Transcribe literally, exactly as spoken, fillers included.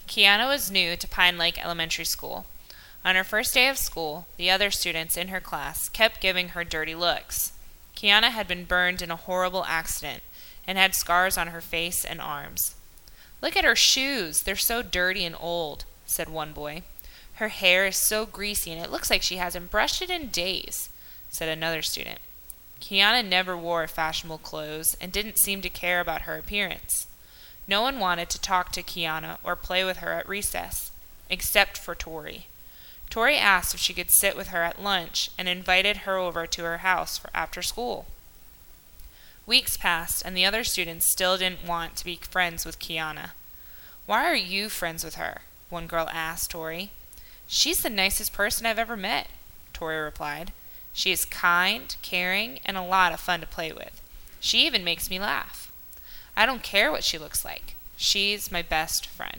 Kiana was new to Pine Lake Elementary School. On her first day of school, the other students in her class kept giving her dirty looks. Kiana had been burned in a horrible accident and had scars on her face and arms. "Look at her shoes. They're so dirty and old," said one boy. "Her hair is so greasy and it looks like she hasn't brushed it in days," said another student. Kiana never wore fashionable clothes and didn't seem to care about her appearance. No one wanted to talk to Kiana or play with her at recess, except for Tori. Tori asked if she could sit with her at lunch and invited her over to her house for after school. Weeks passed and the other students still didn't want to be friends with Kiana. "Why are you friends with her?" one girl asked Tori. "She's the nicest person I've ever met," Tori replied. "She is kind, caring, and a lot of fun to play with. She even makes me laugh. I don't care what she looks like. She's my best friend."